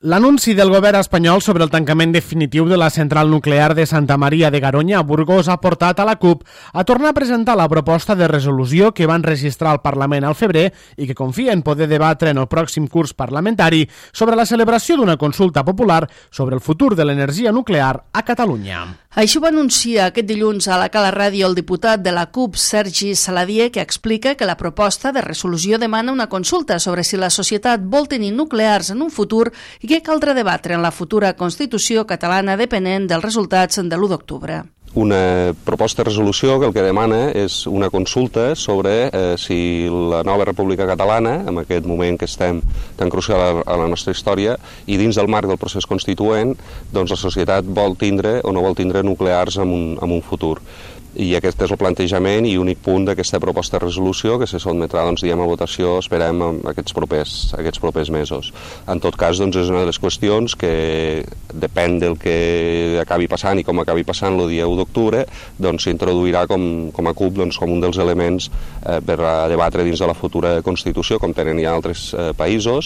L'anunci del govern espanyol sobre el tancament definitiu de la central nuclear de Santa Maria de Garoña a Burgos ha portat a la CUP a tornar a presentar la proposta de resolució que van registrar al Parlament al febrer i que confia en poder debatre en el pròxim curs parlamentari sobre la celebració d'una consulta popular sobre el futur de l'energia nuclear a Catalunya. Això va anunciar aquest dilluns a la Cala Ràdio el diputat de la CUP, Sergi Saladier, que explica que la proposta de resolució demana una consulta sobre si la societat vol tenir nuclears en un futur i que caldrà debatre en la futura Constitució catalana depenent dels resultats de l'1 d'octubre. Una proposta de resolució que el que demana és una consulta sobre si la nova República Catalana, en aquest moment que estem tan crucial a la nostra història, i dins del marc del procés constituent, doncs la societat vol tindre o no vol tindre nuclears en un futur. I aquest és el plantejament i únic punt d'aquesta proposta de resolució que se sotmetrà, doncs, a votació, esperem, aquests propers mesos. En tot cas, doncs, és una de les qüestions que depèn del que acabi passant i com acabi passant el dia 1 d'octubre, doncs s'introduirà com a CUP com un dels elements per a debatre dins de la futura Constitució, com tenen ja altres països,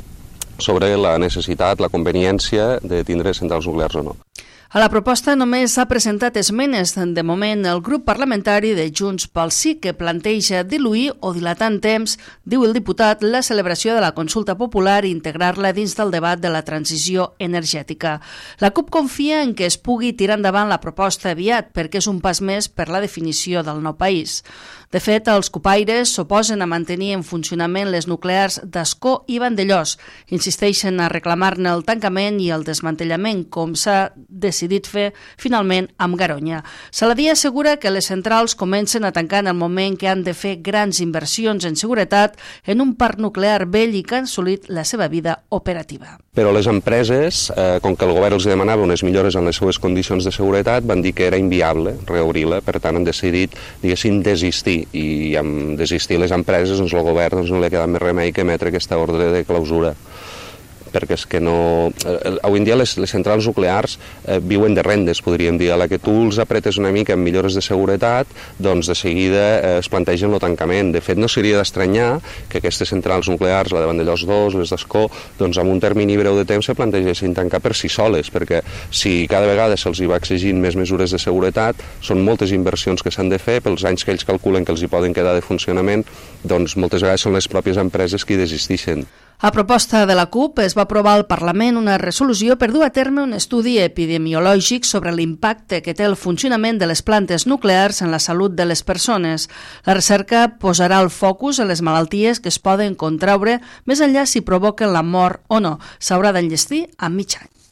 sobre la necessitat, la conveniència de tindre centrals nuclears o no. A la proposta només s'ha presentat esmenes. De moment, el grup parlamentari de Junts pel Sí, que planteja diluir o dilatar en temps, diu el diputat, la celebració de la consulta popular i integrar-la dins del debat de la transició energètica. La CUP confia en que es pugui tirar endavant la proposta aviat, perquè és un pas més per la definició del nou país. De fet, els cupaires s'oposen a mantenir en funcionament les nuclears d'Ascó i Vandellòs. Insisteixen a reclamar-ne el tancament i el desmantellament, com s'ha decidit fer finalment amb Garoña. Saladier assegura que les centrals comencen a tancar en el moment que han de fer grans inversions en seguretat en un parc nuclear vell i que han assolit la seva vida operativa. Però les empreses, com que el govern els demanava unes millores en les seues condicions de seguretat, van dir que era inviable reobrir-la, per tant han decidit, diguéssim, desistir. I amb desistir les empreses, doncs el govern no li ha quedat més remei que emetre aquesta ordre de clausura, perquè és que no... Avui en dia les centrals nuclears viuen de rendes, podríem dir. A la que tu els apretes una mica amb millores de seguretat, doncs de seguida es plantegen el tancament. De fet, no seria d'estranyar que aquestes centrals nuclears, la de Vandellòs 2, les d'Ascó, doncs amb un termini breu de temps se plantegessin tancar per si soles, perquè si cada vegada se'ls hi va exigint més mesures de seguretat, són moltes inversions que s'han de fer, pels anys que ells calculen que els hi poden quedar de funcionament, doncs moltes vegades són les pròpies empreses qui desistixen. A proposta de la CUP es va aprovar al Parlament una resolució per dur a terme un estudi epidemiològic sobre l'impacte que té el funcionament de les plantes nuclears en la salut de les persones. La recerca posarà el focus en les malalties que es poden contraure més enllà si provoquen la mort o no. S'haurà d'enllestir a mig any.